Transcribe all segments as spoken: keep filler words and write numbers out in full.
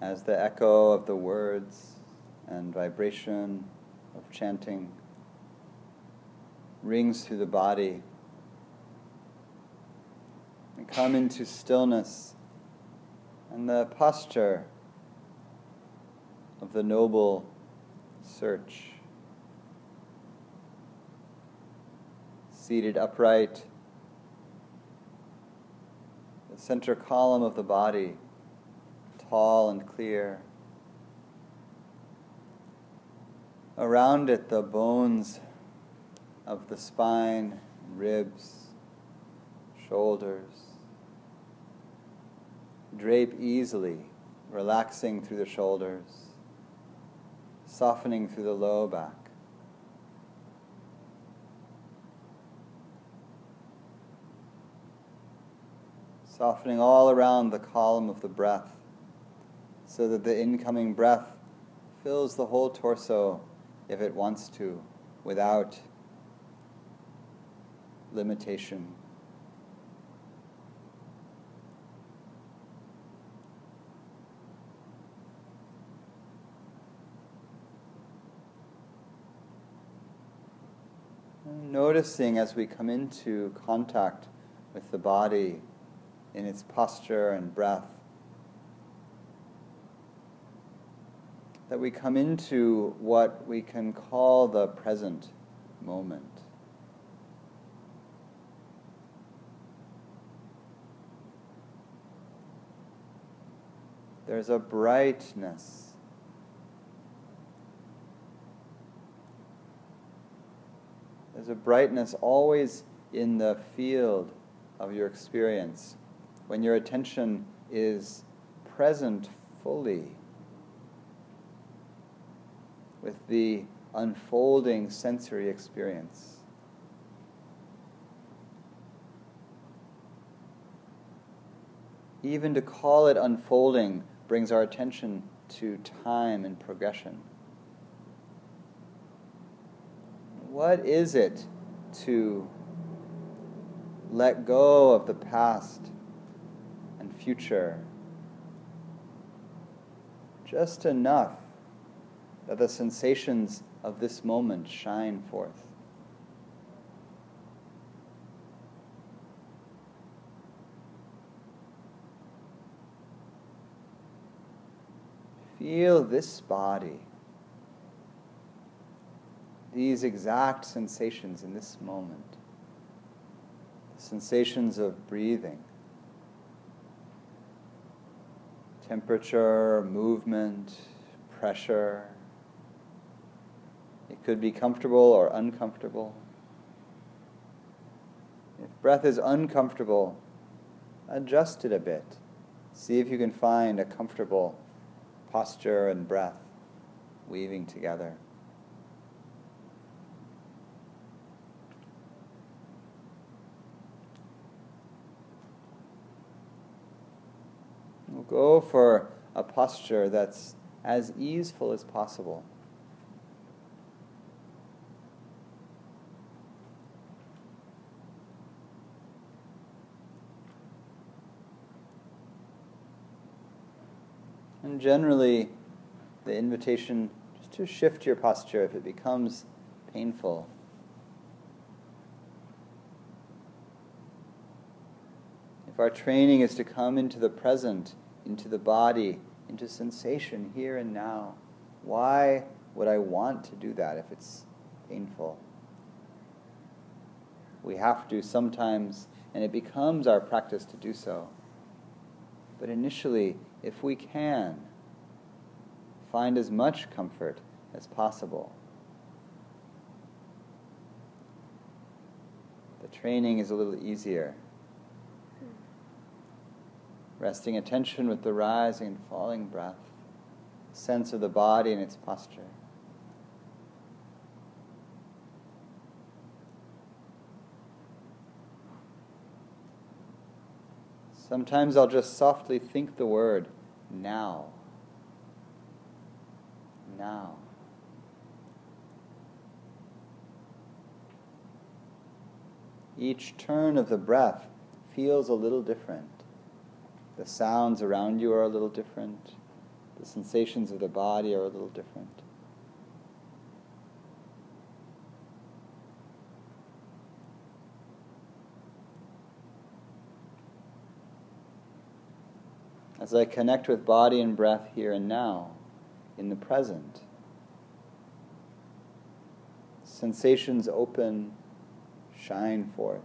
as the echo of the words and vibration of chanting rings through the body, and come into stillness and the posture of the noble search. Seated upright, the center column of the body tall and clear. Around it, the bones of the spine, ribs, shoulders drape easily, relaxing through the shoulders, softening through the low back. Softening all around the column of the breath, so that the incoming breath fills the whole torso if it wants to, without limitation. Noticing as we come into contact with the body in its posture and breath, that we come into what we can call the present moment. There's a brightness. There's a brightness always in the field of your experience when your attention is present fully with the unfolding sensory experience. Even to call it unfolding brings our attention to time and progression. What is it to let go of the past and future just enough that the sensations of this moment shine forth? Feel this body, these exact sensations in this moment, the sensations of breathing, temperature, movement, pressure. It could be comfortable or uncomfortable. If breath is uncomfortable, adjust it a bit. See if you can find a comfortable posture and breath weaving together. We'll go for a posture that's as easeful as possible. And generally, the invitation just to shift your posture if it becomes painful. If our training is to come into the present, into the body, into sensation here and now, why would I want to do that if it's painful? We have to sometimes, and it becomes our practice to do so. But initially, if we can, find as much comfort as possible. The training is a little easier. Resting attention with the rising and falling breath, sense of the body and its posture. Sometimes I'll just softly think the word, now. Now. Each turn of the breath feels a little different. The sounds around you are a little different. The The sensations of the body are a little different. As I connect with body and breath here and now, in the present, sensations open, shine forth.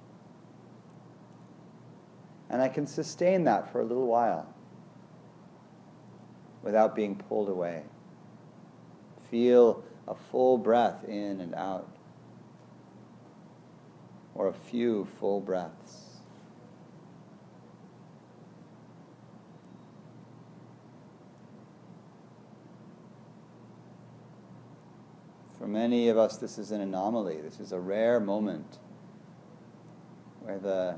And I can sustain that for a little while without being pulled away. Feel a full breath in and out, or a few full breaths. For many of us, this is an anomaly. This is a rare moment where the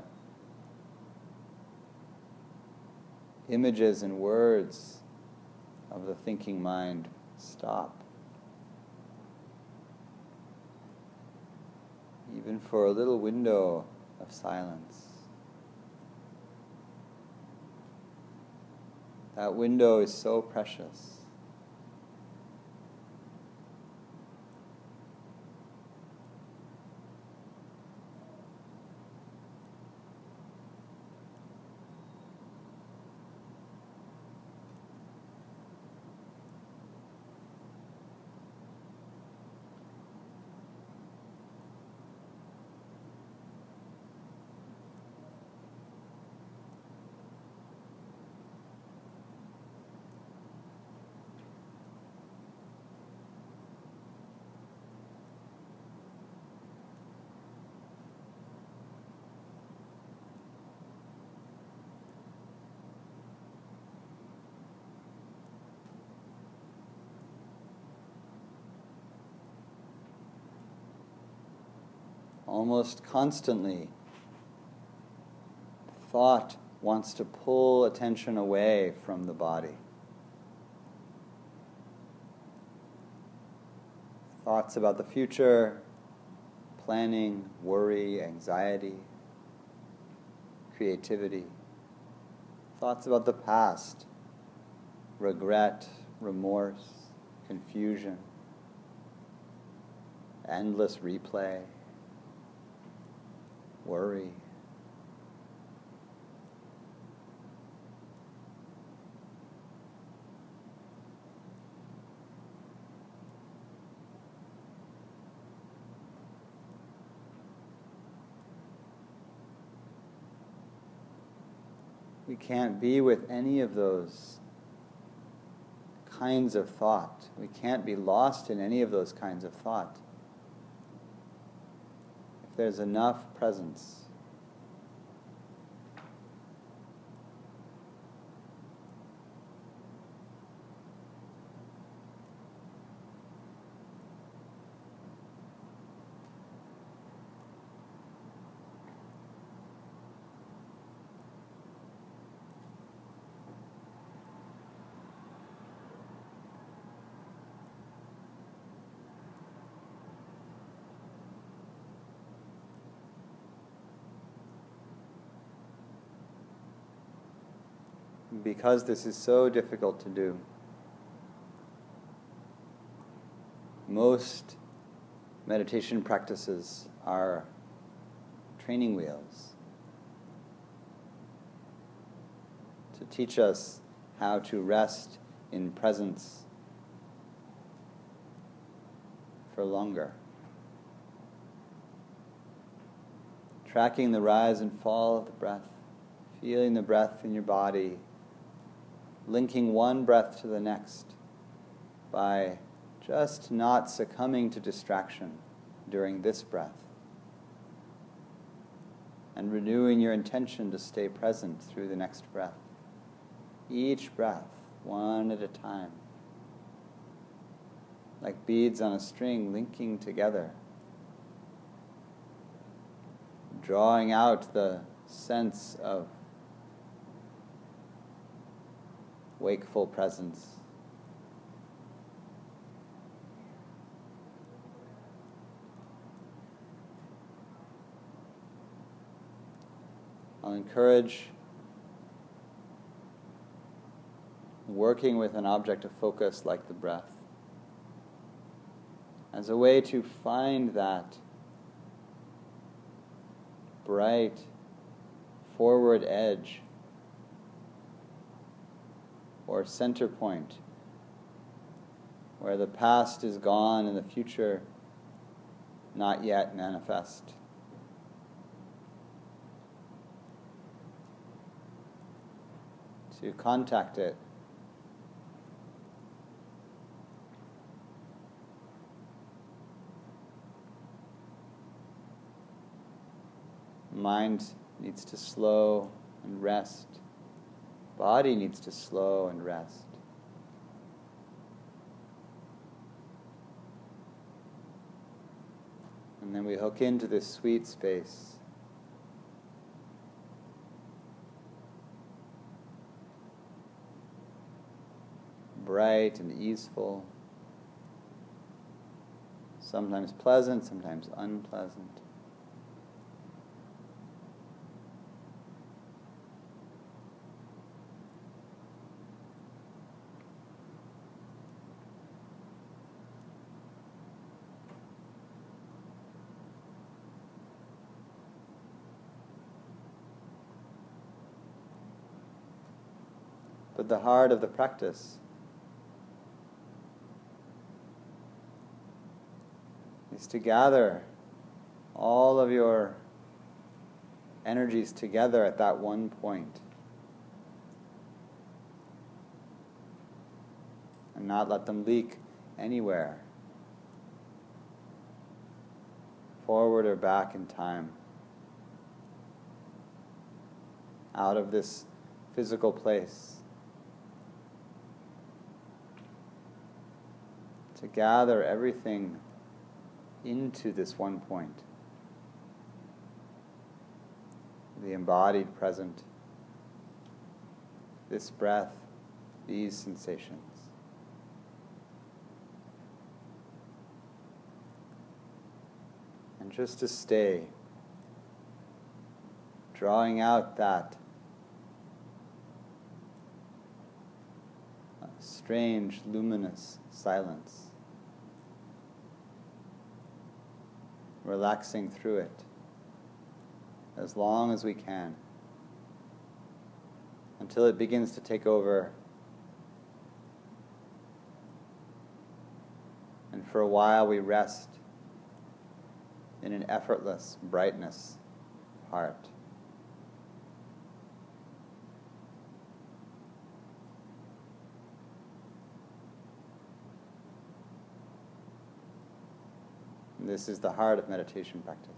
images and words of the thinking mind stop. Even for a little window of silence. That window is so precious. Almost constantly, thought wants to pull attention away from the body. Thoughts about the future, planning, worry, anxiety, creativity. Thoughts about the past, regret, remorse, confusion, endless replay. Worry. We can't be with any of those kinds of thought. We can't be lost in any of those kinds of thought. There's enough presence. Because this is so difficult to do, most meditation practices are training wheels to teach us how to rest in presence for longer. Tracking the rise and fall of the breath, feeling the breath in your body, linking one breath to the next by just not succumbing to distraction during this breath, and renewing your intention to stay present through the next breath. Each breath, one at a time, like beads on a string linking together, drawing out the sense of wakeful presence. I'll encourage working with an object of focus like the breath, as a way to find that bright forward edge or center point where the past is gone and the future not yet manifest. To contact it. Mind needs to slow and rest. Body needs to slow and rest. And then we hook into this sweet space. Bright and easeful. Sometimes pleasant, sometimes unpleasant. But the heart of the practice is to gather all of your energies together at that one point and not let them leak anywhere, forward or back in time, out of this physical place. To gather everything into this one point. The embodied present, this breath, these sensations. And just to stay, drawing out that strange, luminous silence. Relaxing through it as long as we can until it begins to take over, and for a while we rest in an effortless brightness of heart. This is the heart of meditation practice.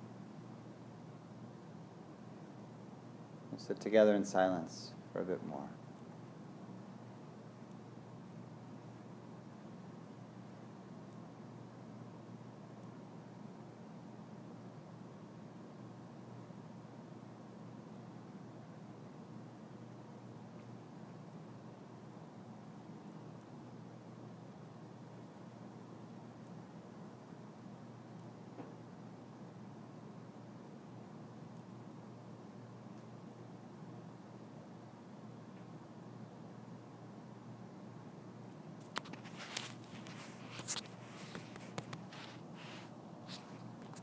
We'll sit together in silence for a bit more.